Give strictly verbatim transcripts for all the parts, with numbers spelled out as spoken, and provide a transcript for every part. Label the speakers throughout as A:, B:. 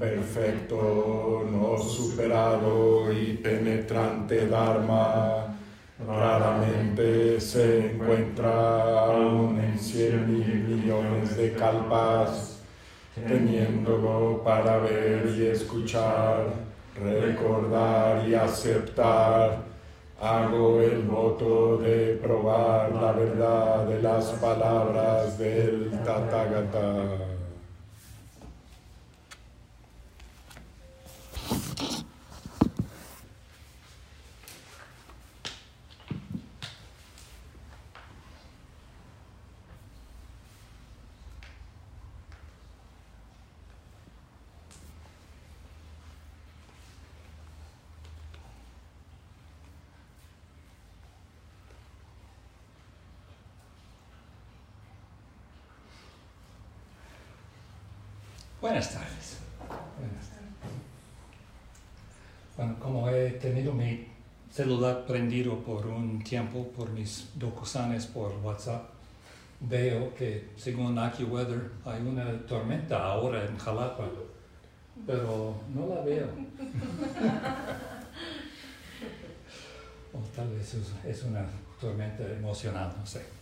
A: perfecto, no superado y penetrante Dharma raramente se encuentra aún en cien mil millones de kalpas, teniéndolo para ver y escuchar, recordar y aceptar. Hago el voto de probar la verdad de las palabras del Tathagata.
B: Buenas tardes. Buenas tardes. Bueno, como he tenido mi celular prendido por un tiempo por mis dokusanes por WhatsApp, veo que según AccuWeather hay una tormenta ahora en Jalapa, pero no la veo. O tal vez es, es una tormenta emocional, no sé.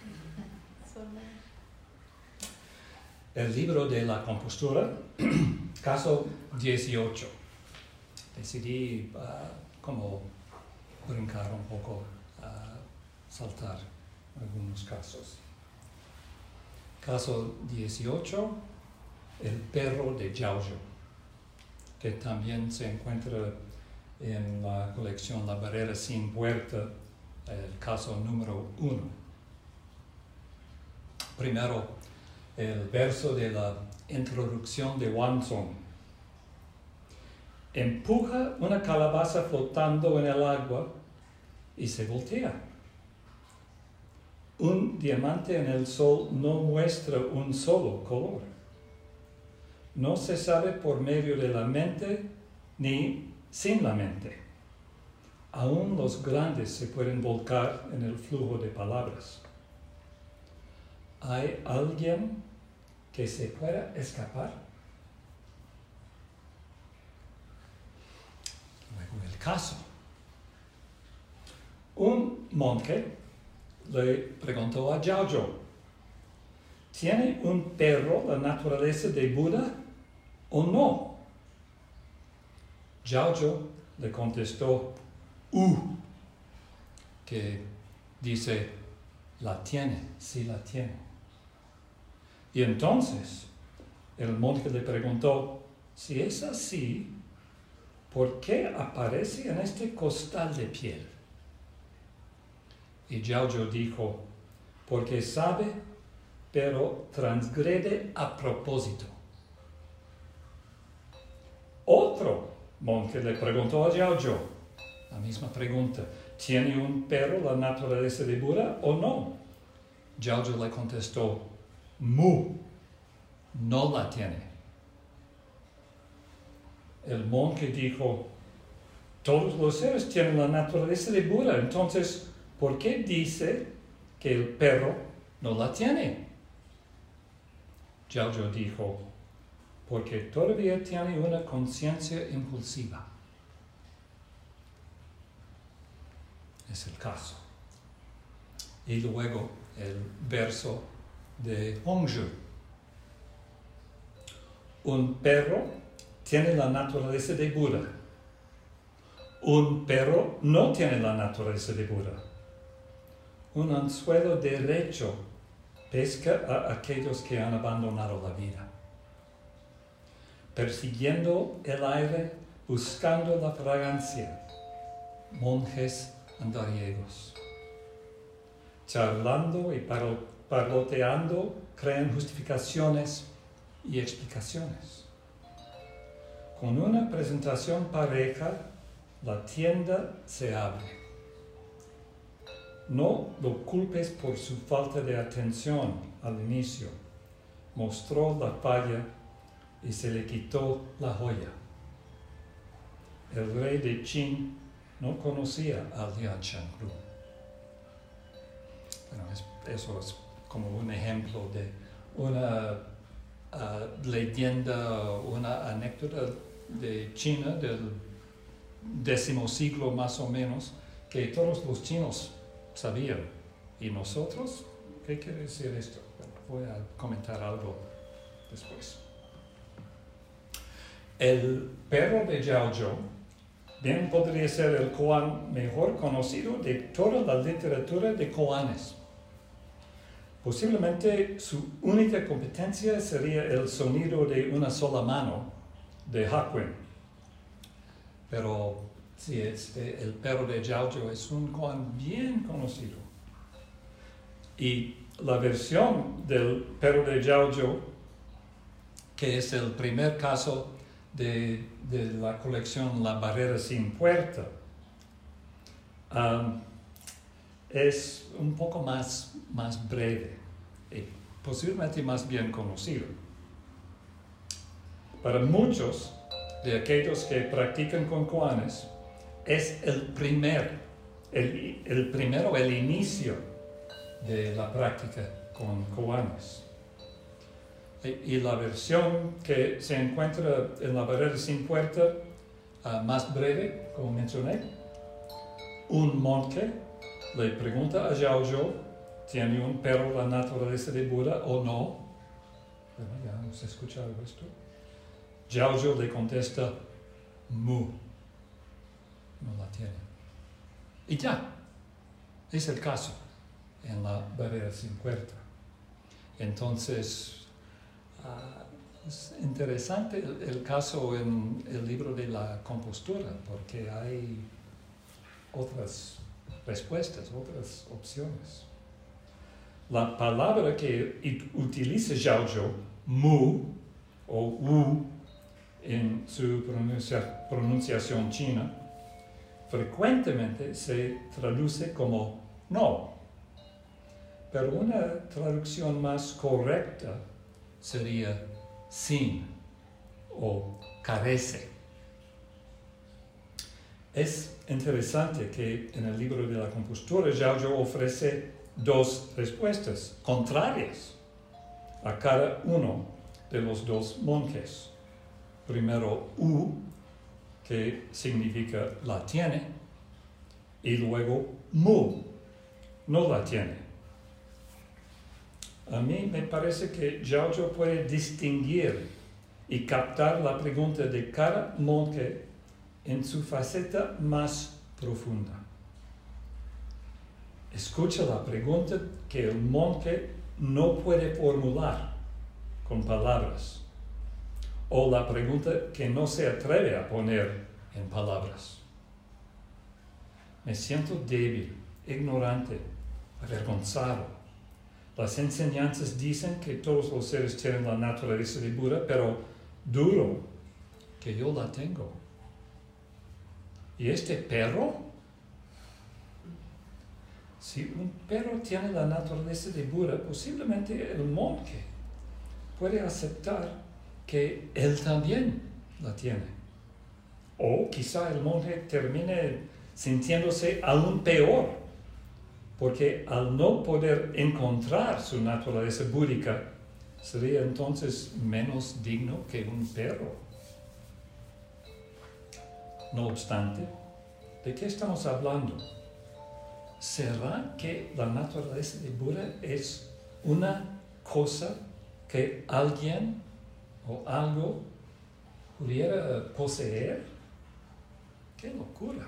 B: El libro de la compostura, caso dieciocho. Decidí uh, como brincar un poco, uh, saltar algunos casos. Caso dieciocho, el perro de Jiaozhou, que también se encuentra en la colección La Barrera Sin Puerta, el caso número uno. Primero, el verso de la introducción de Wanzhong. Empuja una calabaza flotando en el agua y se voltea. Un diamante en el sol no muestra un solo color. No se sabe por medio de la mente ni sin la mente. Aún los grandes se pueden volcar en el flujo de palabras. ¿Hay alguien que se pueda escapar? Luego el caso. Un monje le preguntó a Jiaozhou, ¿tiene un perro la naturaleza de Buda o no? Jiaozhou le contestó, uh, que dice, la tiene, sí la tiene. Y entonces el monje le preguntó, si es así, ¿por qué aparece en este costal de piel? Y Jiaozhou dijo, porque sabe, pero transgrede a propósito. Otro monje le preguntó a Jiaozhou, la misma pregunta, ¿tiene un perro la naturaleza de Buda o no? Jiaozhou le contestó, Mu, no la tiene. El monje dijo, todos los seres tienen la naturaleza de Buda, entonces, ¿por qué dice que el perro no la tiene? Jiaozhou dijo, porque todavía tiene una conciencia impulsiva. Es el caso. Y luego el verso de Hongzhi. Un perro tiene la naturaleza de Buda. Un perro no tiene la naturaleza de Buda. Un anzuelo derecho pesca a aquellos que han abandonado la vida. Persiguiendo el aire, buscando la fragancia. Monjes andariegos. Charlando y parlo parloteando, crean justificaciones y explicaciones. Con una presentación pareja, la tienda se abre. No lo culpes por su falta de atención al inicio. Mostró la falla y se le quitó la joya. El rey de Qin no conocía a Lian Shangru. Bueno, es, eso es como un ejemplo de una uh, leyenda, una anécdota de China del décimo siglo más o menos, que todos los chinos sabían. ¿Y nosotros? ¿Qué quiere decir esto? Bueno, voy a comentar algo después. El perro de Zhao Zhou bien podría ser el koan mejor conocido de toda la literatura de koanes. Posiblemente su única competencia sería el sonido de una sola mano de Hakuin. Pero sí, este, el perro de Zhao Zhou es un koan bien conocido. Y la versión del perro de Zhao Zhou, que es el primer caso de, de la colección La Barrera Sin Puerta, um, es un poco más, más breve y posiblemente más bien conocido. Para muchos de aquellos que practican con koanes, es el primer, el, el primero, el inicio de la práctica con koanes. Y, y la versión que se encuentra en La Barrera Sin Puerta, uh, más breve, como mencioné, un monje le pregunta a Zhao Zhou, ¿tiene un perro la naturaleza de Buda o no? Bueno, ya hemos escuchado esto. Zhao Zhou le contesta, mu, no la tiene. Y ya, es el caso en La Barrera Sin Puerta. Entonces, uh, es interesante el, el caso en el libro de la compostura, porque hay otras respuestas, otras opciones. La palabra que utiliza Zhao Zhou, mu o wu, en su pronuncia, pronunciación china, frecuentemente se traduce como no. Pero una traducción más correcta sería sin o carece. Es interesante que en el libro de la compostura Zhao Zhou ofrece dos respuestas contrarias a cada uno de los dos monjes. Primero, u, que significa la tiene, y luego mu, no la tiene. A mí me parece que Zhao Zhou puede distinguir y captar la pregunta de cada monje en su faceta más profunda. Escucha la pregunta que el monje no puede formular con palabras, o la pregunta que no se atreve a poner en palabras. Me siento débil, ignorante, avergonzado. Las enseñanzas dicen que todos los seres tienen la naturaleza de Buda, pero duro que yo la tengo. ¿Y este perro? Si un perro tiene la naturaleza de Buda, posiblemente el monje puede aceptar que él también la tiene. O quizá el monje termine sintiéndose aún peor, porque al no poder encontrar su naturaleza búdica, sería entonces menos digno que un perro. No obstante, ¿de qué estamos hablando? ¿Será que la naturaleza de Buda es una cosa que alguien o algo pudiera poseer? ¡Qué locura!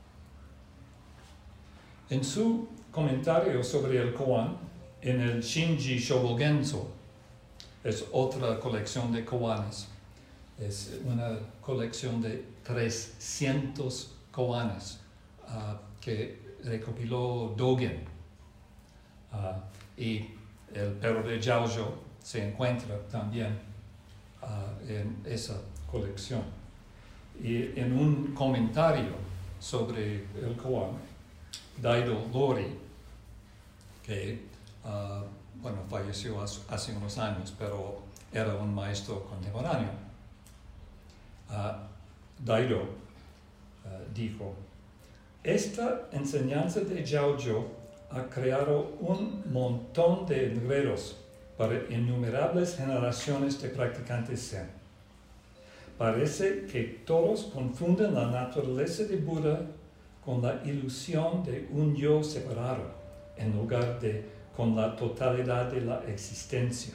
B: En su comentario sobre el koan, en el Shinji Shobogenzo, es otra colección de koanes, es una colección de trescientos koanes uh, que recopiló Dogen, uh, y el perro de Zhao Zhou se encuentra también uh, en esa colección. Y en un comentario sobre el koan, Daido Lori, que uh, bueno, falleció hace unos años, pero era un maestro contemporáneo, uh, Daido uh, dijo: esta enseñanza de Zhao Zhou ha creado un montón de enredos para innumerables generaciones de practicantes Zen. Parece que todos confunden la naturaleza de Buda con la ilusión de un yo separado, en lugar de con la totalidad de la existencia.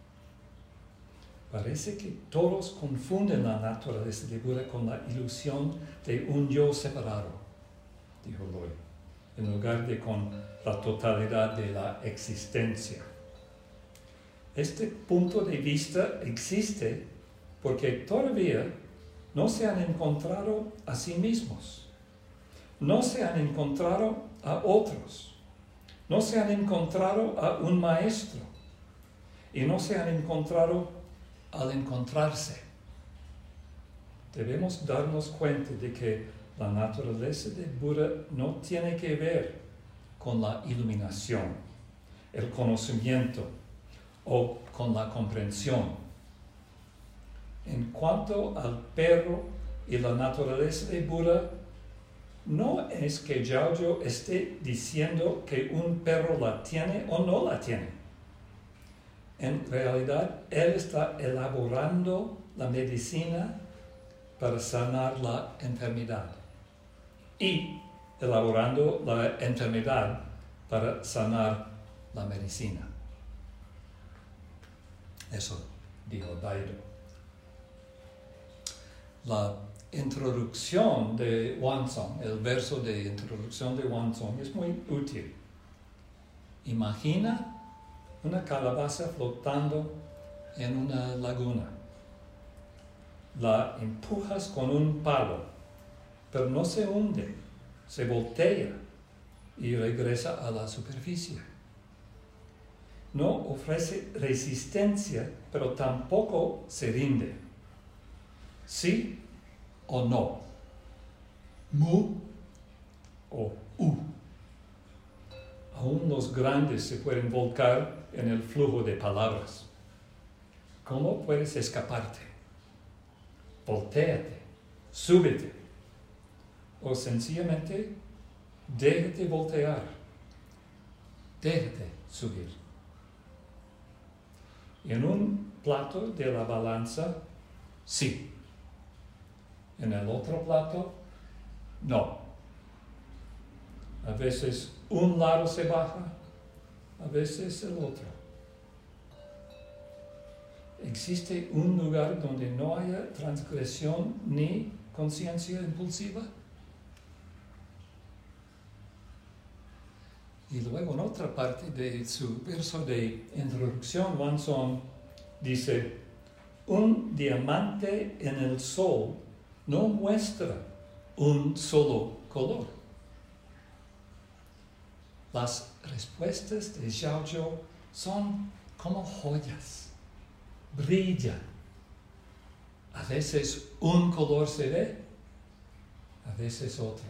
B: Parece que todos confunden la naturaleza de Buda con la ilusión de un yo separado, dijo Lloyd, en lugar de con la totalidad de la existencia. Este punto de vista existe porque todavía no se han encontrado a sí mismos, no se han encontrado a otros, no se han encontrado a un maestro y no se han encontrado al encontrarse. Debemos darnos cuenta de que la naturaleza de Buda no tiene que ver con la iluminación, el conocimiento o con la comprensión. En cuanto al perro y la naturaleza de Buda, no es que Jiaozhou esté diciendo que un perro la tiene o no la tiene. En realidad, él está elaborando la medicina para sanar la enfermedad y elaborando la enfermedad para sanar la medicina. Eso dijo Daido. La introducción de Huanzhong, el verso de introducción de Huanzhong es muy útil. Imagina una calabaza flotando en una laguna. La empujas con un palo, pero no se hunde, se voltea y regresa a la superficie. No ofrece resistencia, pero tampoco se rinde. Sí o no. Mu o u. Aún los grandes se pueden volcar en el flujo de palabras. ¿Cómo puedes escaparte? Voltéate, súbete, o sencillamente déjate voltear, déjate subir. En un plato de la balanza, sí. En el otro plato, no. A veces un lado se baja, a veces el otro. ¿Existe un lugar donde no haya transgresión ni conciencia impulsiva? Y luego en otra parte de su verso de introducción, Huanzhong dice, un diamante en el sol no muestra un solo color. Las respuestas de Jiaozhou son como joyas. Brilla. A veces un color se ve, a veces otro.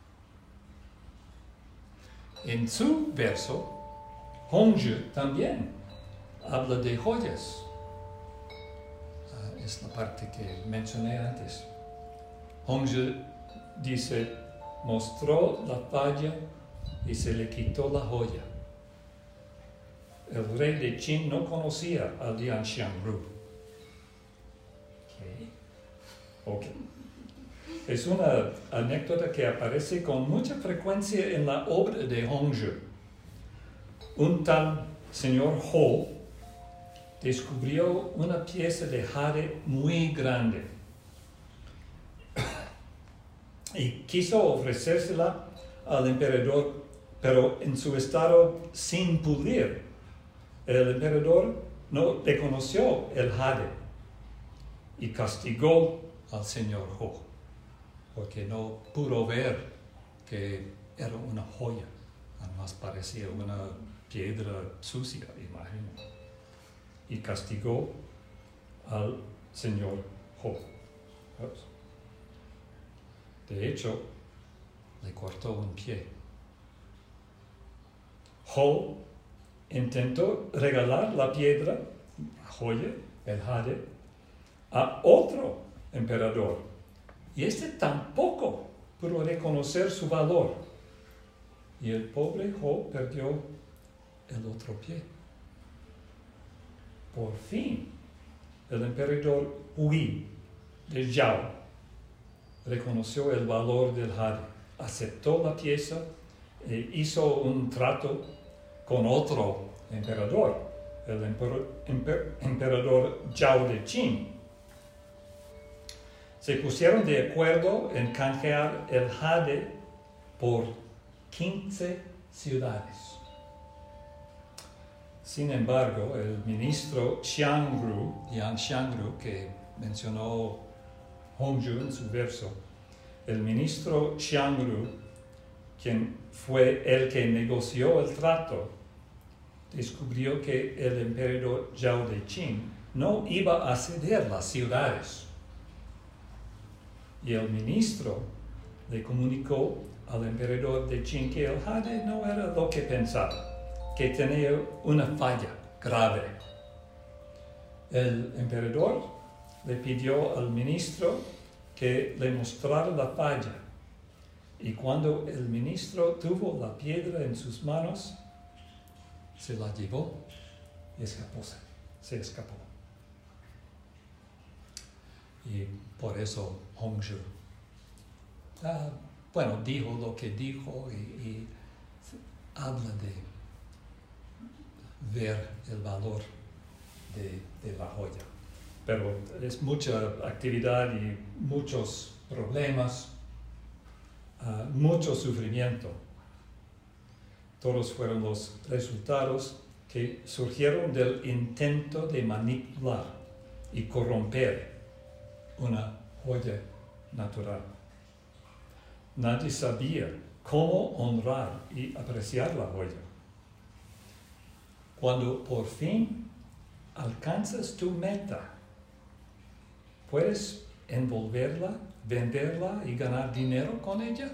B: En su verso, Hongzhi también habla de joyas. Uh, es la parte que mencioné antes. Hongzhi dice, mostró la falla y se le quitó la joya. El rey de Qin no conocía a Lian Xiangru. Okay. Okay. Es una anécdota que aparece con mucha frecuencia en la obra de Hongzhi. Un tal señor Ho descubrió una pieza de jade muy grande y quiso ofrecérsela al emperador, pero en su estado sin pulir. El emperador no reconoció el jade y castigó al señor Ho, porque no pudo ver que era una joya, además parecía una piedra sucia, imagino, y castigó al señor Ho. De hecho, le cortó un pie. Ho intentó regalar la piedra, la joya, el jade, a otro emperador. Y este tampoco pudo reconocer su valor. Y el pobre Ho perdió el otro pie. por fin, el emperador Hui de Zhao reconoció el valor del jade, aceptó la pieza e hizo un trato con otro emperador, el emper- emper- emperador Zhao de Qin. Se pusieron de acuerdo en canjear el jade por quince ciudades. Sin embargo, el ministro Xiangru, Yang Xiangru, que mencionó Hongzhu en su verso, el ministro Xiangru, quien fue el que negoció el trato, descubrió que el emperador Zhao de Qin no iba a ceder las ciudades. Y el ministro le comunicó al emperador de Qin que el jade no era lo que pensaba, que tenía una falla grave. El emperador le pidió al ministro que le mostrara la falla, y cuando el ministro tuvo la piedra en sus manos, se la llevó y escapó, se escapó. Y por eso Hongzhu, ah, bueno, dijo lo que dijo y, y habla de ver el valor de, de la joya. Pero es mucha actividad y muchos problemas, uh, mucho sufrimiento. Todos fueron los resultados que surgieron del intento de manipular y corromper una joya natural. Nadie sabía cómo honrar y apreciar la joya. Cuando por fin alcanzas tu meta, ¿puedes envolverla, venderla y ganar dinero con ella?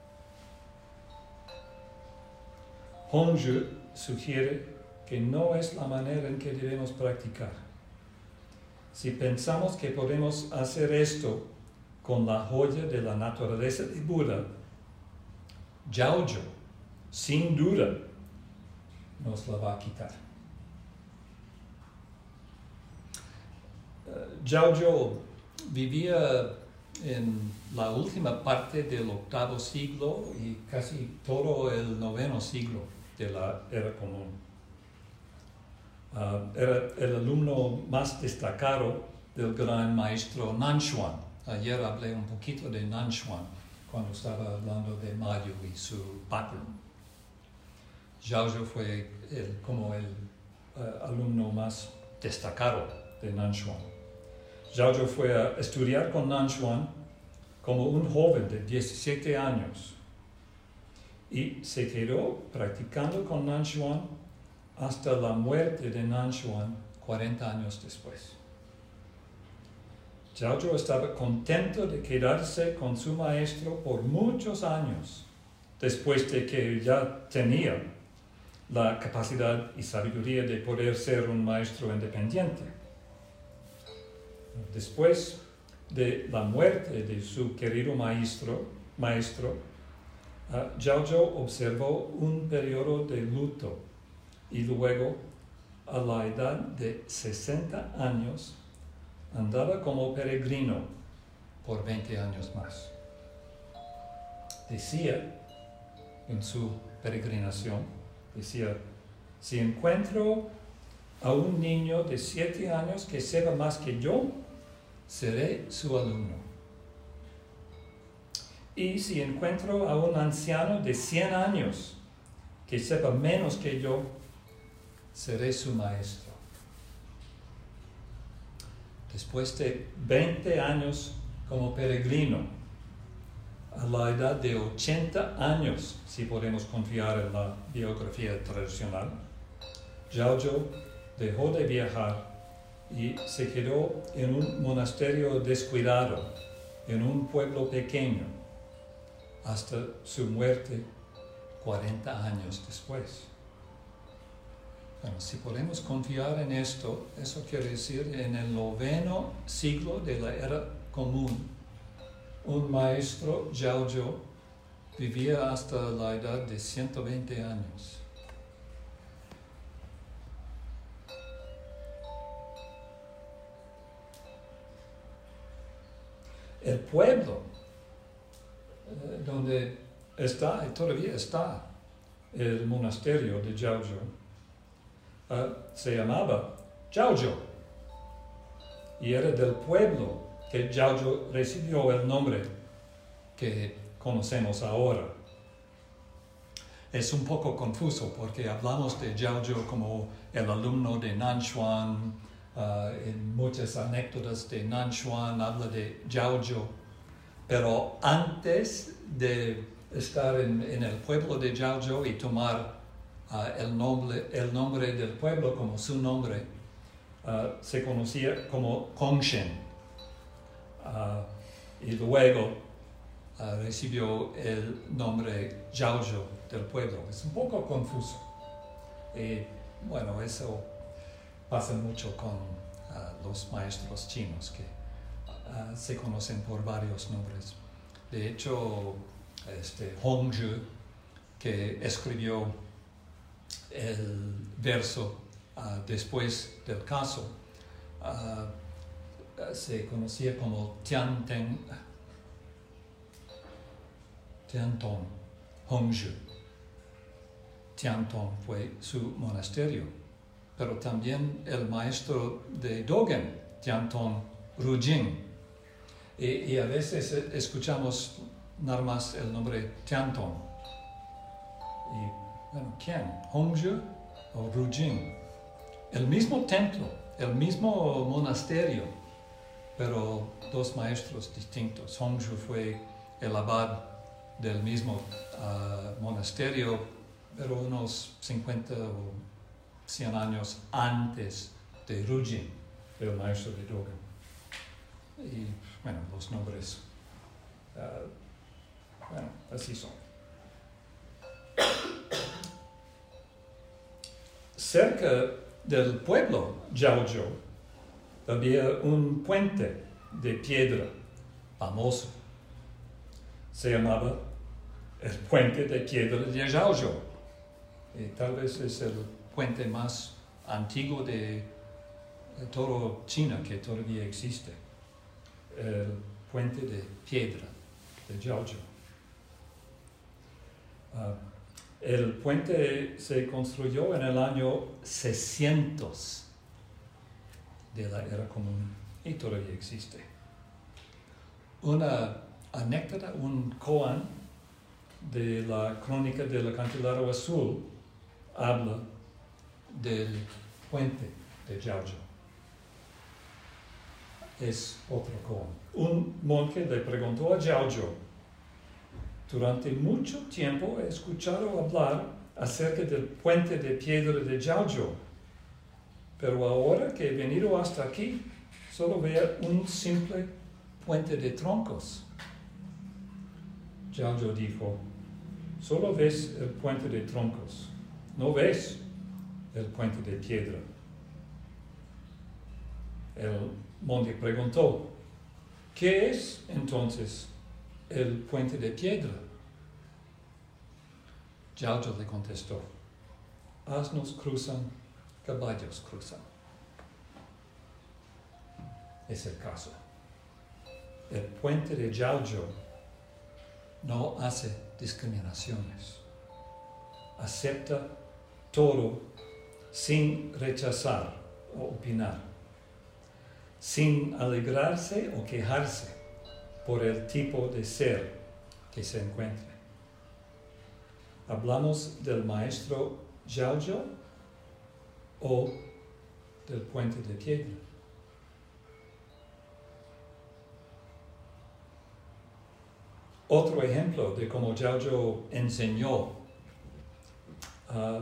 B: Hongzhu sugiere que no es la manera en que debemos practicar. Si pensamos que podemos hacer esto con la joya de la naturaleza de Buda, Zhaozhou, sin duda, nos la va a quitar. Uh, Zhaozhou vivía en la última parte del octavo siglo y casi todo el noveno siglo de la era común. Uh, era el alumno más destacado del gran maestro Nanxuan. Ayer hablé un poquito de Nanxuan cuando estaba hablando de Mayu y su patrón. Zhaozhou fue el, como el uh, alumno más destacado de Nanxuan. Zhaozhou fue a estudiar con Nanxuan como un joven de diecisiete años y se quedó practicando con Nanxuan hasta la muerte de Nanxuan cuarenta años después. Zhaozhou estaba contento de quedarse con su maestro por muchos años, después de que ya tenía la capacidad y sabiduría de poder ser un maestro independiente. Después de la muerte de su querido maestro, maestro uh, Zhaozhou observó un periodo de luto y luego, a la edad de sesenta años, andaba como peregrino por veinte años más. Decía en su peregrinación, decía, si encuentro a un niño de siete años que sepa más que yo, seré su alumno. Y si encuentro a un anciano de cien años que sepa menos que yo, seré su maestro. Después de veinte años como peregrino, a la edad de ochenta años, si podemos confiar en la biografía tradicional, Zhaozhou dejó de viajar y se quedó en un monasterio descuidado, en un pueblo pequeño, hasta su muerte cuarenta años después. Bueno, si podemos confiar en esto, eso quiere decir en el noveno siglo de la era común, un maestro, Zhaozhou, vivía hasta la edad de ciento veinte años. el pueblo eh, donde está, y todavía está, el monasterio de Jiaozhou, uh, se llamaba Jiaozhou, y era del pueblo que Jiaozhou recibió el nombre que conocemos ahora. Es un poco confuso porque hablamos de Jiaozhou como el alumno de Nanxuan, uh, en muchas anécdotas de Nanxuan habla de Jiaozhou, pero antes de estar en, en el pueblo de Jiaozhou y tomar uh, el, nombre, el nombre del pueblo como su nombre, uh, se conocía como Gongshen, uh, y luego uh, recibió el nombre Jiaozhou del pueblo. Es un poco confuso. Y bueno, eso pasa mucho con uh, los maestros chinos que uh, se conocen por varios nombres. De hecho, este Hongzhi, que escribió el verso uh, después del caso, uh, se conocía como Tianten, Tiantong Hongzhi. Tiantong fue su monasterio, pero también el maestro de Dogen, Tiantong Rujing. Y, y a veces escuchamos nada más el nombre Tiantong. Y bueno, ¿quién? ¿Hongzhi o Rujing? El mismo templo, el mismo monasterio, pero dos maestros distintos. Hongzhi fue el abad del mismo uh, monasterio, pero unos cincuenta o cien años antes de Rujing, el maestro de Dogen. Y bueno, los nombres, uh, bueno, así son. Cerca del pueblo Jiaozhou había un puente de piedra famoso. Se llamaba el puente de piedra de Jiaozhou. Y tal vez es el puente más antiguo de, de toda China que todavía existe. El puente de piedra de Jiaozhou. Uh, el puente se construyó en el año seiscientos de la era común y todavía existe. Una anécdota, un koan de la crónica del acantilado azul habla del puente de Jiaozhou. Es otro koan. Un monje le preguntó a Jiaozhou: durante mucho tiempo he escuchado hablar acerca del puente de piedra de Jiaozhou, pero ahora que he venido hasta aquí, solo veo un simple puente de troncos. Jiaozhou dijo: solo ves el puente de troncos, no ves el puente de piedra. El monje preguntó: ¿qué es entonces el puente de piedra? Jiaozhou le contestó: asnos cruzan, caballos cruzan. Es el caso. El puente de Jiaozhou no hace discriminaciones. Acepta todo sin rechazar o opinar, sin alegrarse o quejarse por el tipo de ser que se encuentre. ¿Hablamos del maestro Jiaozhou o del puente de piedra? Otro ejemplo de cómo Jiaozhou enseñó uh,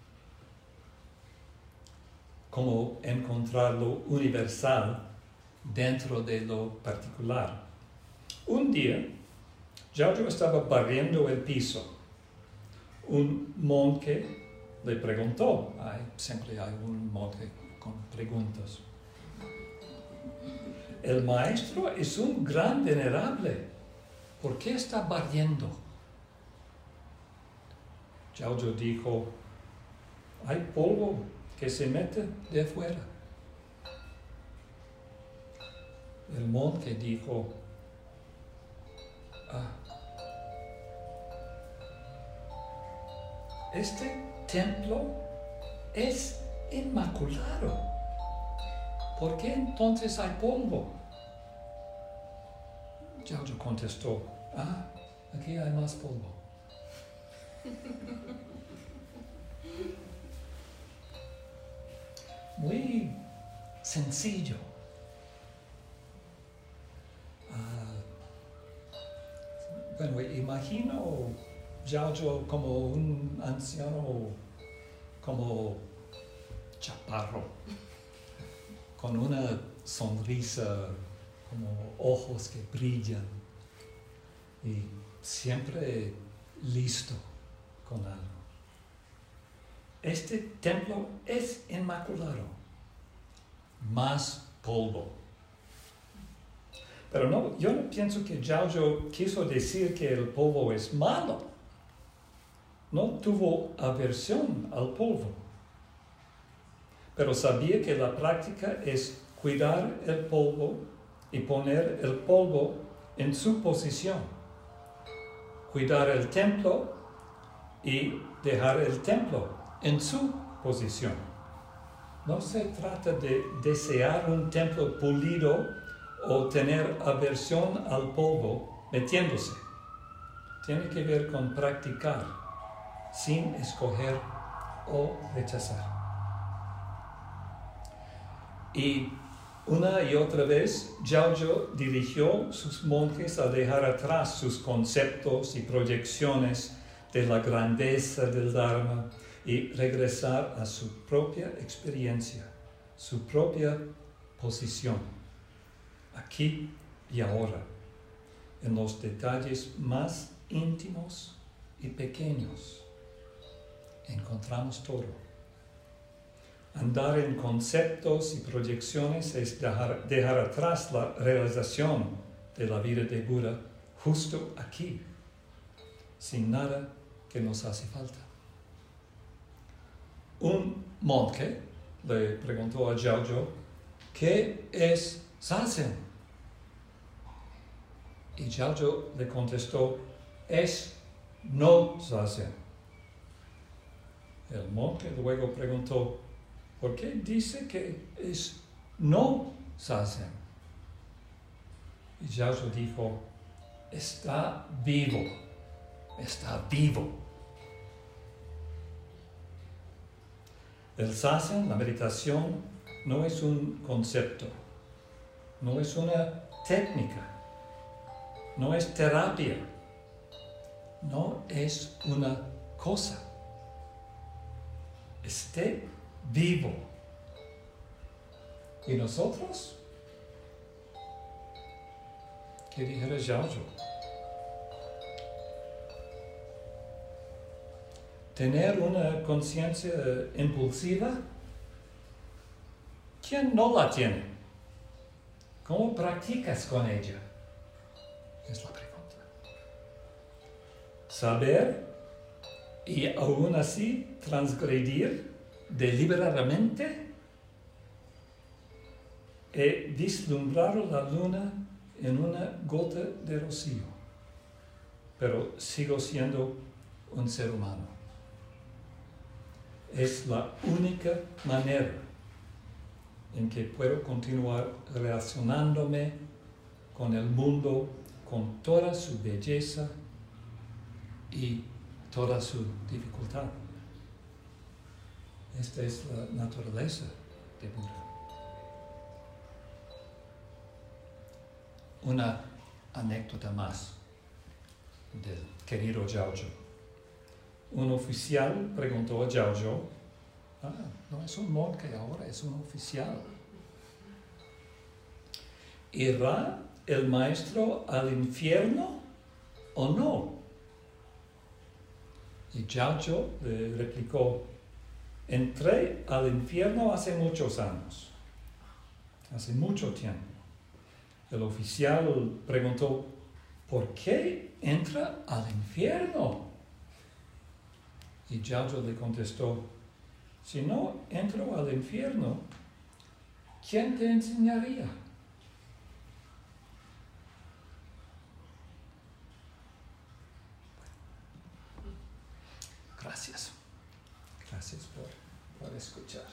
B: cómo encontrar lo universal dentro de lo particular. Un día, Jiaozhou estaba barriendo el piso. Un monje le preguntó, hay, siempre hay un monje con preguntas: el maestro es un gran venerable, ¿por qué está barriendo? Jiaozhou dijo: hay polvo que se mete de afuera. El monje dijo: ah, este templo es inmaculado. ¿Por qué entonces hay polvo? Zhaozhou contestó, ah, aquí hay más polvo. Muy sencillo. Uh, bueno, imagino Zhaozhou como un anciano, como chaparro, con una sonrisa, como ojos que brillan y siempre listo con algo. Este templo es inmaculado, más polvo. Pero no, yo no pienso que Zhaozhou quiso decir que el polvo es malo. No tuvo aversión al polvo, pero sabía que la práctica es cuidar el polvo y poner el polvo en su posición. Cuidar el templo y dejar el templo en su posición. No se trata de desear un templo pulido o tener aversión al polvo metiéndose. Tiene que ver con practicar sin escoger o rechazar. Y una y otra vez, Zhaozhou dirigió sus monjes a dejar atrás sus conceptos y proyecciones de la grandeza del Dharma y regresar a su propia experiencia, su propia posición, aquí y ahora, en los detalles más íntimos y pequeños. Encontramos todo. Andar en conceptos y proyecciones es dejar, dejar atrás la realización de la vida de Buda justo aquí, sin nada que nos hace falta. Un monje le preguntó a Zhaozhou, ¿qué es Zazen? Y Zhaozhou le contestó, es no Zazen. El monje luego preguntó, ¿por qué dice que es no Zazen? Y Zhaozhou dijo, está vivo, está vivo. El Zazen, la meditación, no es un concepto, no es una técnica, no es terapia, no es una cosa. Esté vivo. ¿Y nosotros? ¿Qué dijera Zhaozhou? ¿Tener una conciencia impulsiva? ¿Quién no la tiene? ¿Cómo practicas con ella? Es la pregunta. Saber y aún así transgredir deliberadamente. He vislumbrado la luna en una gota de rocío, pero sigo siendo un ser humano. Es la única manera en que puedo continuar relacionándome con el mundo con toda su belleza y toda su dificultad. Esta es la naturaleza de Buda. Una anécdota más del querido Zhaozhou. Un oficial preguntó a Zhaozhou, ah, no es un monje ahora, es un oficial. ¿Irá el maestro al infierno o no? Y Zhaozhou le replicó, entré al infierno hace muchos años, hace mucho tiempo. El oficial preguntó, ¿por qué entra al infierno? Y Zhaozhou le contestó, si no entro al infierno, ¿quién te enseñaría? Gracias. Gracias por, por escuchar.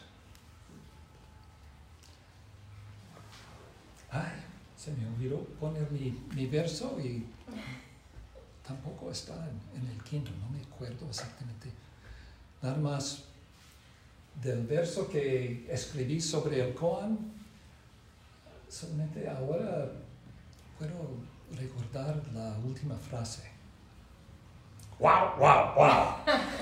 B: Ay, se me olvidó poner mi, mi verso y tampoco está en, en el quinto, no me acuerdo exactamente. Nada más del verso que escribí sobre el koan, solamente ahora puedo recordar la última frase. ¡Wow, wow, wow!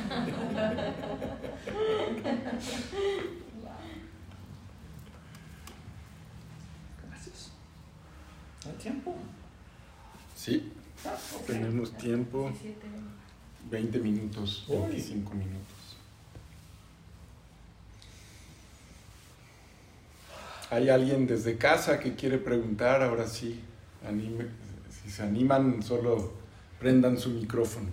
B: Gracias. ¿Hay tiempo?
A: Sí,
B: Ah, ok.
A: tenemos tiempo, veinte minutos,
B: Uy.
A: veinticinco minutos. ¿Hay alguien desde casa que quiere preguntar? Ahora sí, anime, si se animan, solo prendan su micrófono.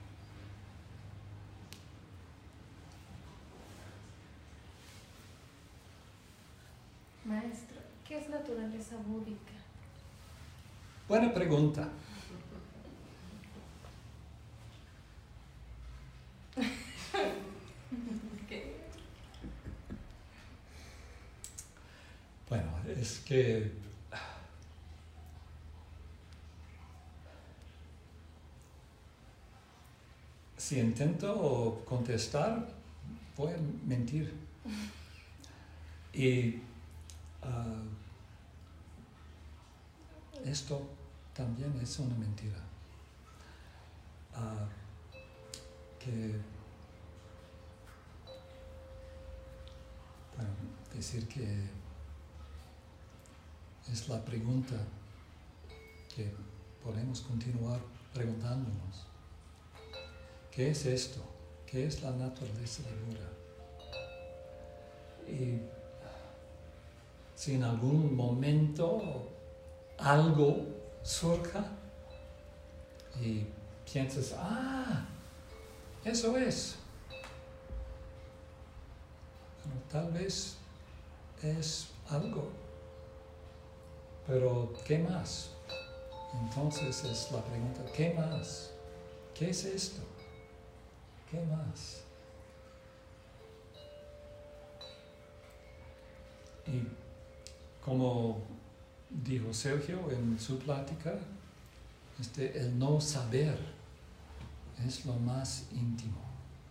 C: Maestro, ¿qué es naturaleza búdica?
B: Buena pregunta.
C: ¿Qué?
B: Bueno, es que si intento contestar, voy a mentir. Y uh, esto también es una mentira. Uh, que, bueno, decir que es la pregunta que podemos continuar preguntándonos. ¿Qué es esto? ¿Qué es la naturaleza del Buda? Y si en algún momento algo surja y piensas, ah, eso es. Bueno, tal vez es algo, pero ¿qué más? Entonces es la pregunta, ¿qué más? ¿Qué es esto? ¿Qué más? Y como dijo Sergio en su plática, este, el no saber es lo más íntimo.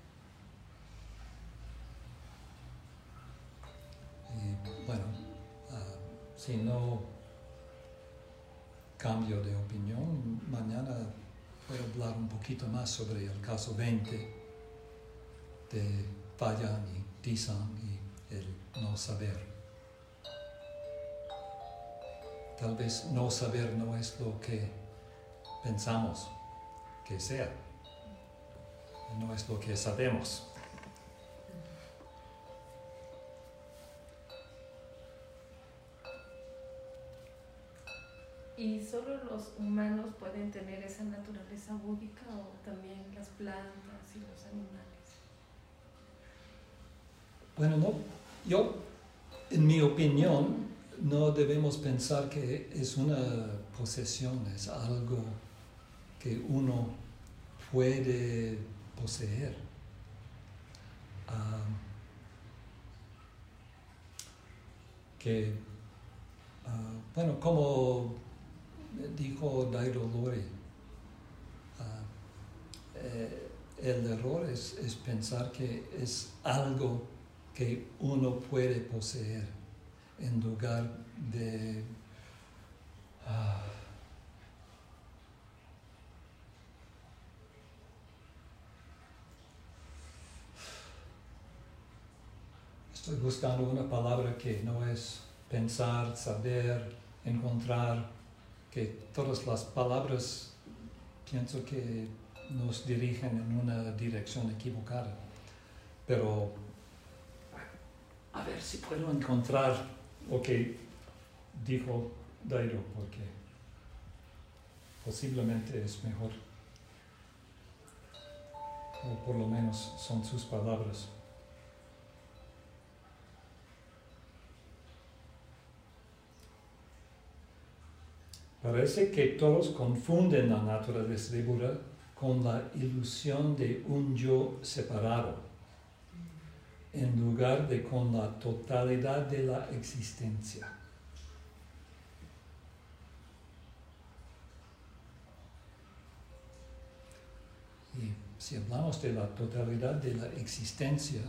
B: Y bueno, uh, si no cambio de opinión, mañana voy a hablar un poquito más sobre el caso veinte de Vayan y Disan y el no saber. Tal vez no saber no es lo que pensamos que sea, no es lo que sabemos.
C: ¿Y solo los humanos pueden tener esa naturaleza búdica o también las plantas y los animales?
B: Bueno, no, yo, en mi opinión, no debemos pensar que es una posesión, es algo que uno puede poseer. Uh, que, uh, bueno, como dijo Daido Lori, uh, eh, el error es, es pensar que es algo que uno puede poseer en lugar de uh, estoy buscando una palabra que no es pensar, saber, encontrar, que todas las palabras pienso que nos dirigen en una dirección equivocada. Pero a ver si puedo encontrar lo que dijo Daido, porque posiblemente es mejor, o por lo menos son sus palabras. Parece que todos confunden la naturaleza de Buda con la ilusión de un yo separado, en lugar de con la totalidad de la existencia. Y si hablamos de la totalidad de la existencia,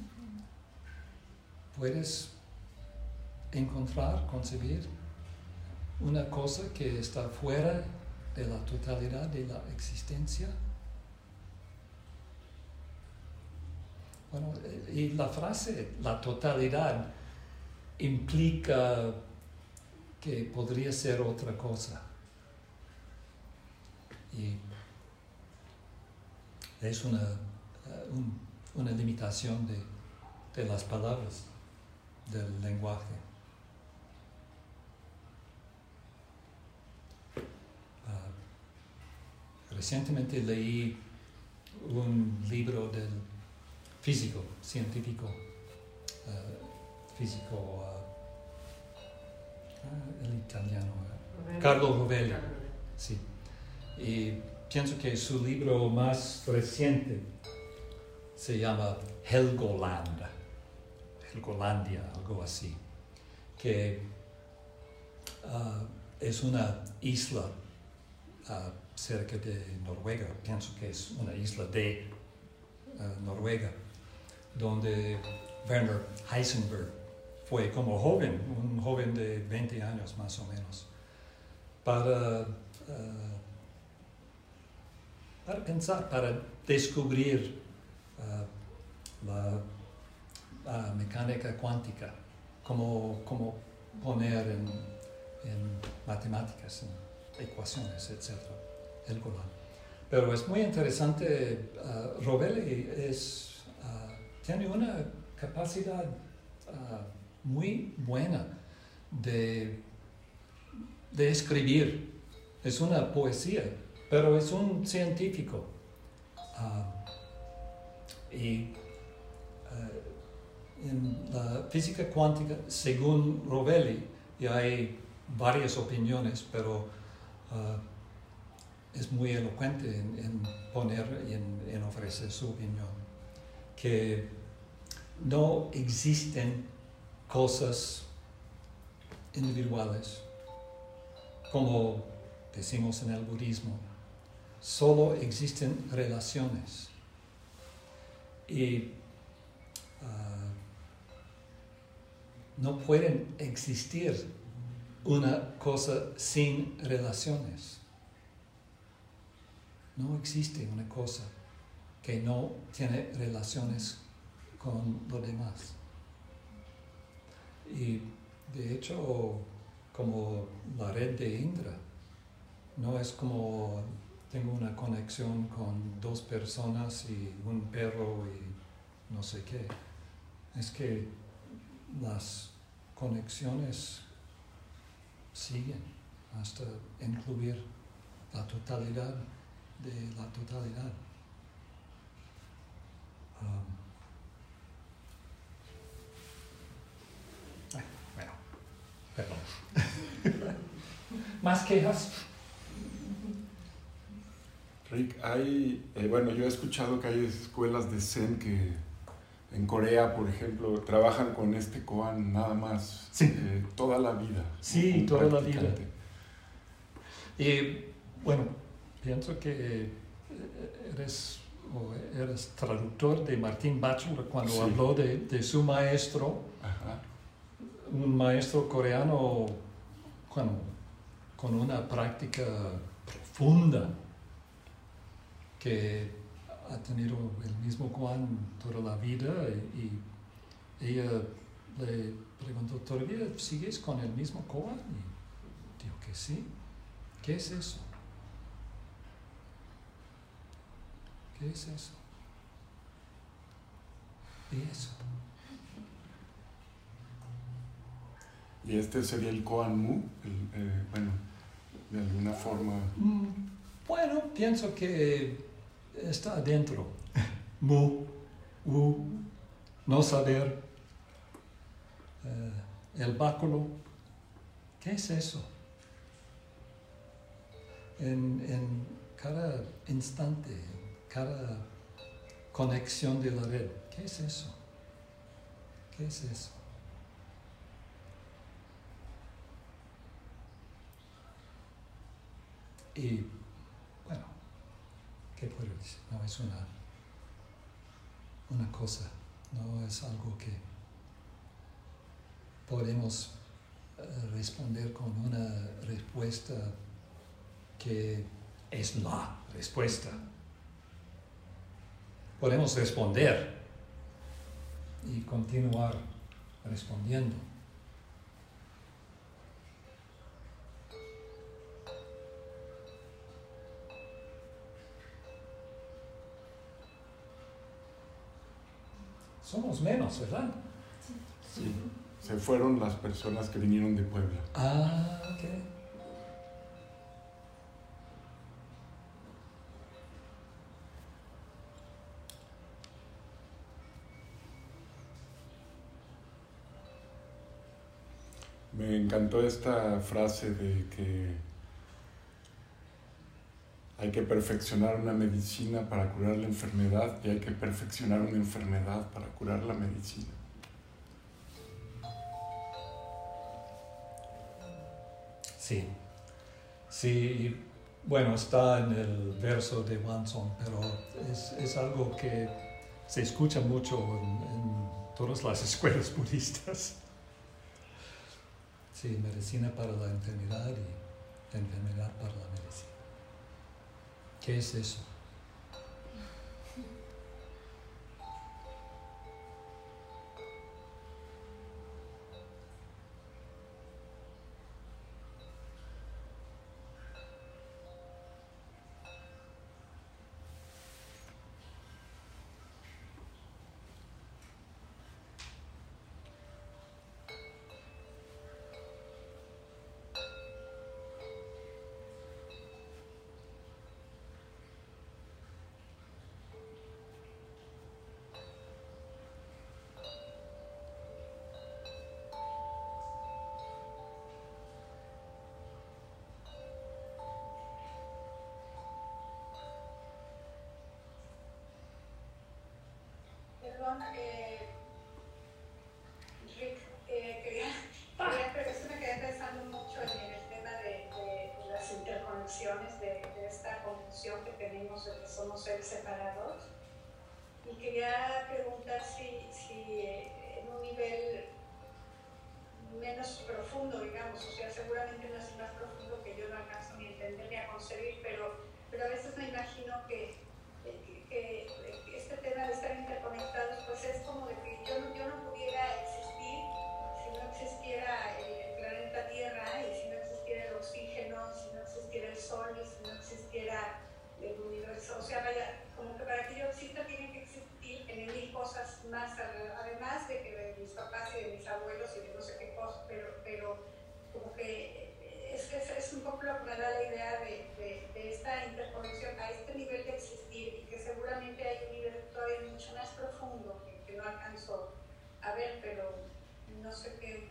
B: puedes encontrar, concebir una cosa que está fuera de la totalidad de la existencia. Bueno, y la frase, la totalidad, implica que podría ser otra cosa. Y es una, uh, un, una limitación de, de las palabras, del lenguaje. Uh, recientemente leí un libro del físico, científico, uh, físico, uh, uh, el italiano, uh, Carlo Rovelli, sí. Y pienso que su libro más reciente se llama Helgoland, Helgolandia, algo así, que uh, es una isla uh, cerca de Noruega, pienso que es una isla de uh, Noruega, donde Werner Heisenberg fue como joven, un joven de veinte años más o menos, para, uh, para pensar, para descubrir uh, la uh, mecánica cuántica, cómo, cómo poner en, en matemáticas, en ecuaciones, etcétera, el Golan. Pero es muy interesante, uh, Rovelli es... Uh, tiene una capacidad uh, muy buena de, de escribir. Es una poesía, pero es un científico. Uh, y uh, en la física cuántica, según Rovelli, y hay varias opiniones, pero uh, es muy elocuente en, en poner y en, en ofrecer su opinión, que no existen cosas individuales, como decimos en el budismo, solo existen relaciones. Y uh, no pueden existir una cosa sin relaciones. No existe una cosa que no tiene relaciones con lo demás. Y de hecho, como la red de Indra, no es como tengo una conexión con dos personas y un perro y no sé qué. Es que las conexiones siguen hasta incluir la totalidad de la totalidad. Um, ay, bueno, perdón. ¿Más quejas?
A: Rick, hay, eh, bueno, yo he escuchado que hay escuelas de Zen que en Corea, por ejemplo, trabajan con este koan nada más
B: sí.
A: eh, toda la vida.
B: Sí, toda la vida. Y bueno, pienso que eres, o eres traductor de Martín Batchelor cuando sí. habló de, de su maestro,
A: Ajá.
B: un maestro coreano bueno, con una práctica profunda, que ha tenido el mismo koan toda la vida, y, y ella le preguntó, ¿todavía sigues con el mismo koan? Y dijo que sí. ¿Qué es eso? ¿Qué es eso? ¿Y eso?
A: ¿Y este sería el koan mu? El, eh, bueno, de alguna forma...
B: Mm, bueno, pienso que está adentro. Mu, u, no saber, eh, el báculo. ¿Qué es eso? En, en cada instante, cada conexión de la red. ¿Qué es eso? ¿Qué es eso? Y bueno, ¿qué puedo decir? No es una, una cosa, no es algo que podemos uh, responder con una respuesta que es la respuesta. Podemos responder y continuar respondiendo. Somos menos, ¿verdad?
A: Sí. Se fueron las personas que vinieron de Puebla.
B: Ah, ok.
A: Me encantó esta frase de que hay que perfeccionar una medicina para curar la enfermedad y hay que perfeccionar una enfermedad para curar la medicina.
B: Sí, sí, bueno, está en el verso de Wanson, pero es, es algo que se escucha mucho en, en todas las escuelas budistas. Sí, medicina para la enfermedad y enfermedad para la medicina. ¿Qué es eso?
D: Perdón, eh, Rick, eh, quería, quería, pero eso me quedé pensando mucho en, en el tema de, de, de las interconexiones, de, de esta confusión que tenemos de que somos seres separados. Y quería preguntar si, si eh, en un nivel menos profundo, digamos, o sea, seguramente no es más profundo que yo no alcanzo ni a entender ni a concebir, pero, pero a veces me imagino que Que, que este tema de estar interconectados pues es como de que yo, yo no pudiera existir si no existiera el, el planeta Tierra y si no existiera el oxígeno, si no existiera el sol y si no existiera el universo, o sea, vaya, como que para que yo exista tienen que existir en mil cosas más, además de que de mis papás y de mis abuelos y de no sé qué cosas, pero, pero como que Es, es, es un poco lo que me da la idea de, de, de esta interconexión a este nivel de existir y que seguramente hay un nivel todavía mucho más profundo que, que no alcanzo a ver, pero no sé qué.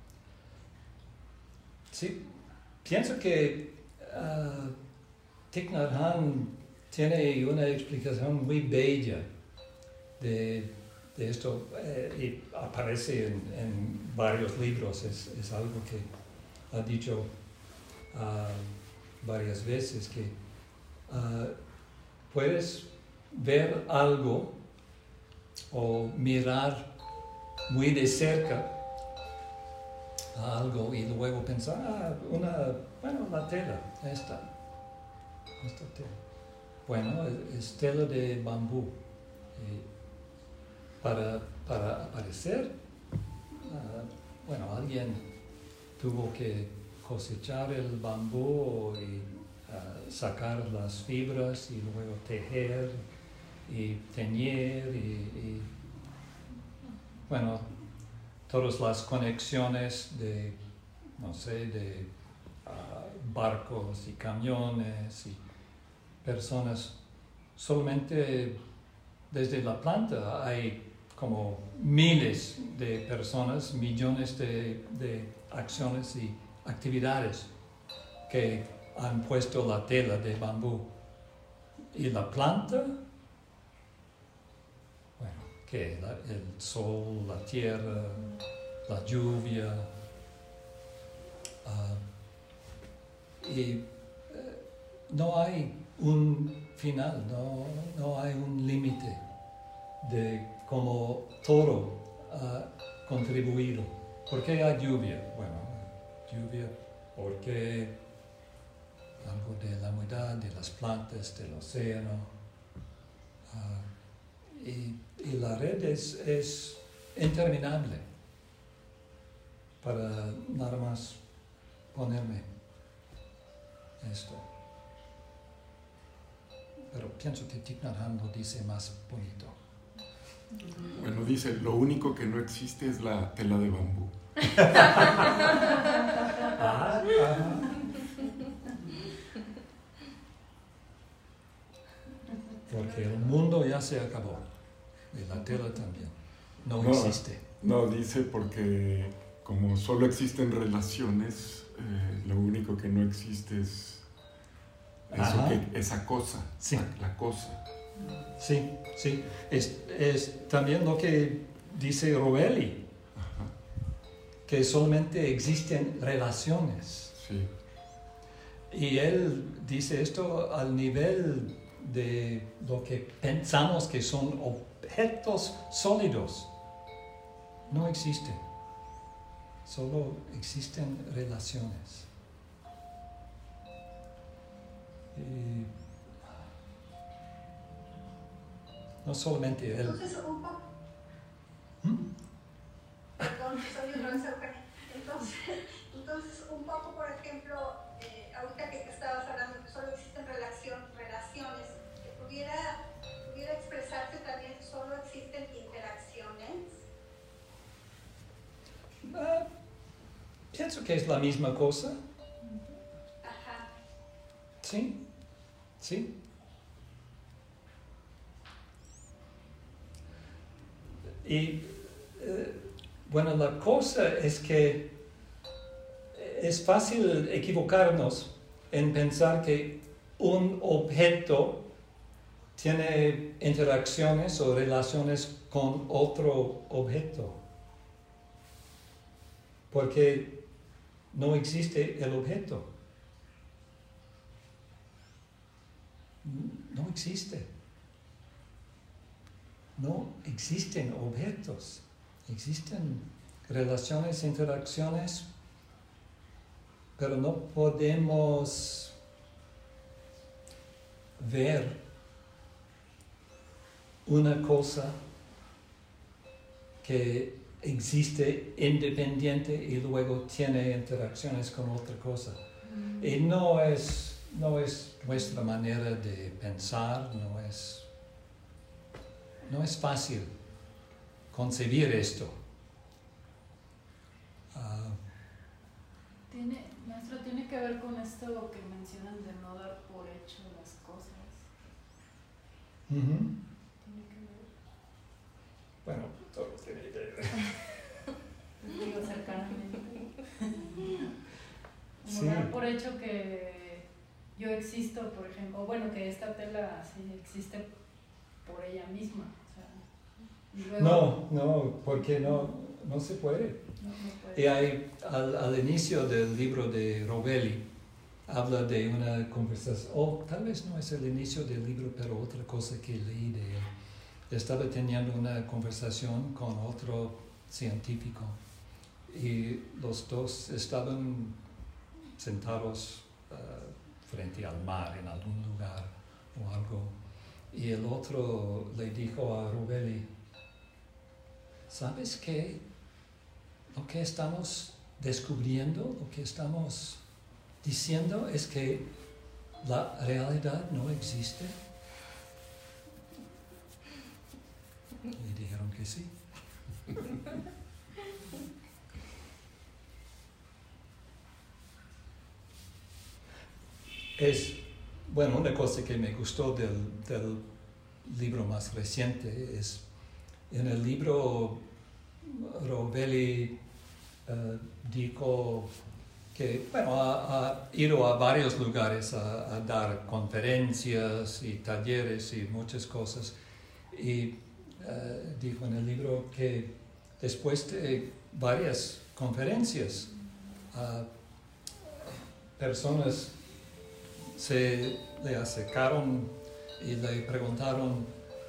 B: Sí, pienso que uh, Thich Nhat Hanh tiene una explicación muy bella de, de esto eh, y aparece en, en varios libros, es, es algo que ha dicho Uh, varias veces que uh, puedes ver algo o mirar muy de cerca a algo y luego pensar, ah, una, bueno, la tela, esta, esta tela. Bueno, es tela de bambú. Y para, para aparecer, uh, bueno, alguien tuvo que cosechar el bambú y uh, sacar las fibras y luego tejer y teñir y, y bueno, todas las conexiones de, no sé, de uh, barcos y camiones y personas. Solamente desde la planta hay como miles de personas, millones de, de acciones y actividades que han puesto la tela de bambú Y la planta, bueno, ¿qué? La- el sol, la tierra, la lluvia. ah, y eh, no hay un final, no, no hay un límite de cómo todo ha contribuido. ¿Por qué hay lluvia? Bueno, lluvia porque algo de la humedad, de las plantas, del océano. ah, y, y la red es, es interminable para nada más ponerme esto. Pero pienso que Thich Nhat Hanh lo dice más bonito.
A: Bueno, dice, lo único que no existe es la tela de bambú.
B: Ah, ah. Porque el mundo ya se acabó. Y la tela también. No,
A: No.
B: existe.
A: No, dice porque como solo existen relaciones, eh, lo único que no existe es eso
B: Ajá.
A: que, esa cosa,
B: Sí.
A: la, la cosa.
B: Sí, sí. Es, es también lo que dice Rovelli,
A: Ajá,
B: que solamente existen relaciones.
A: sí.
B: Y él dice esto al nivel de lo que pensamos que son objetos sólidos. No existen. Solo existen relaciones. Y no solamente él.
D: Entonces, un poco,
B: ¿Mm?
D: perdón, soy otra vez Eugenia. Entonces, entonces, un poco, por ejemplo, eh, ahorita que te estabas hablando que solo existen relación, relaciones, que pudiera, pudiera expresarse también, solo existen interacciones.
B: Ah, pienso que es la misma cosa.
D: Ajá.
B: Sí, sí. Y eh, bueno, la cosa es que es fácil equivocarnos en pensar que un objeto tiene interacciones o relaciones con otro objeto, porque no existe el objeto. No existe. No existen objetos. Existen relaciones, interacciones, pero no podemos ver una cosa que existe independiente y luego tiene interacciones con otra cosa. Y no es, no es nuestra manera de pensar, no es, no es fácil concebir esto. Ah,
C: Tiene, maestro, tiene que ver con esto que mencionan de no dar por hecho las cosas.
B: ujú.
C: Tiene que ver.
B: Bueno, todo tiene que ver.
C: Digo, cercanamente. Como
B: Sí.
C: dar por hecho que yo existo, por ejemplo, o bueno, que esta tela sí existe por ella misma. O sea, y luego,
B: No, no, porque no, no se puede.
C: no, no puede.
B: Y hay, al, al inicio del libro de Rovelli, habla de una conversación, o tal vez no es el inicio del libro, pero otra cosa que leí de él. Estaba teniendo una conversación con otro científico y los dos estaban sentados uh, frente al mar en algún lugar o algo. Y el otro le dijo a Rovelli, ¿sabes qué? Lo que estamos descubriendo, lo que estamos diciendo es que la realidad no existe. Y dijeron que sí. Es, bueno, una cosa que me gustó del, del libro más reciente es, en el libro Rovelli uh, dijo que bueno, ha, ha ido a varios lugares a, a dar conferencias y talleres y muchas cosas. Y uh, dijo en el libro que después de varias conferencias, uh, personas se le acercaron y le preguntaron,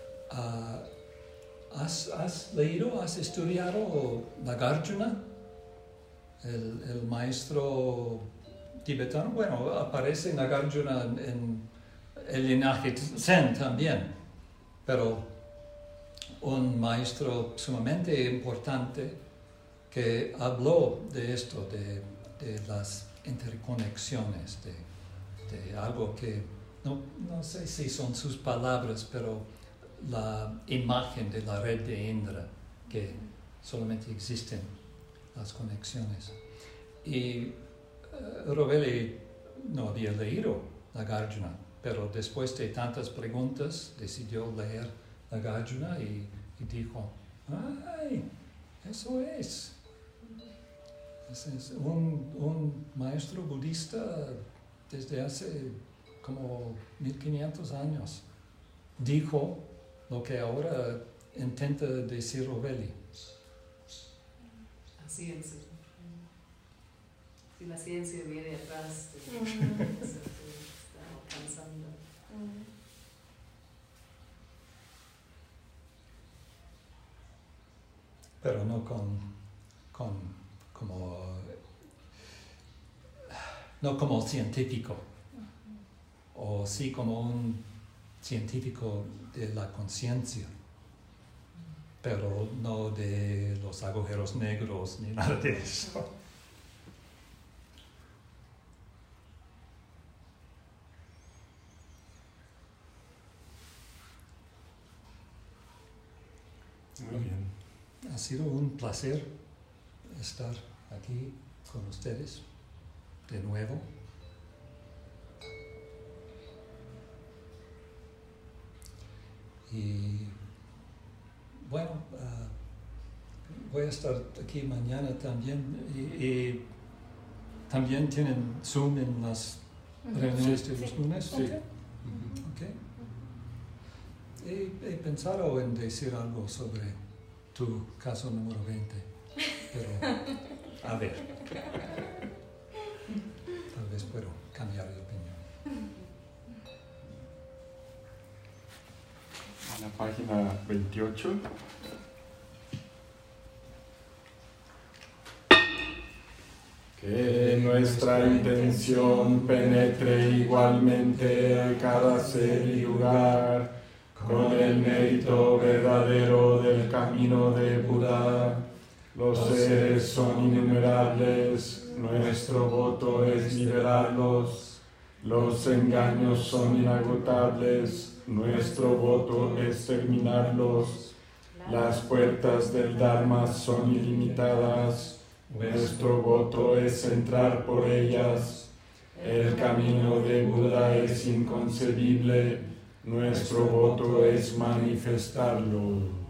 B: uh, ¿has, ¿has leído, has estudiado Nagarjuna? El, el maestro tibetano, bueno, aparece Nagarjuna en, en el linaje Zen también, pero un maestro sumamente importante que habló de esto, de, de las interconexiones, de, de algo que, no, no sé si son sus palabras, pero la imagen de la red de Indra, que solamente existen las conexiones. Y uh, Rovelli no había leído Nagarjuna, pero después de tantas preguntas decidió leer Nagarjuna y, y dijo, ¡ay! Eso es. Ese es un, un maestro budista desde hace como mil quinientos años. Dijo lo que ahora intenta decir Rovelli.
E: Ciencia. Si la ciencia viene atrás de lo que se está alcanzando.
B: Pero no con, con como no como científico, o sí como un científico de la conciencia, pero no de los agujeros negros ni nada de eso.
A: Muy bien.
B: Ha sido un placer estar aquí con ustedes de nuevo. Y bueno, uh, voy a estar aquí mañana también. Y, y también tienen Zoom en las reuniones
A: Sí.
B: de los lunes.
A: Sí.
B: Okay. Okay. He, he pensado en decir algo sobre tu caso número veinte, pero a ver, tal vez puedo cambiar de opinión.
A: En la página veintiocho. Que nuestra intención penetre igualmente a cada ser y lugar, con el mérito verdadero del camino de Buda. Los seres son innumerables, nuestro voto es liberarlos. Los engaños son inagotables, nuestro voto es terminarlos. Las puertas del Dharma son ilimitadas, nuestro voto es entrar por ellas. El camino de Buda es inconcebible, nuestro voto es manifestarlo.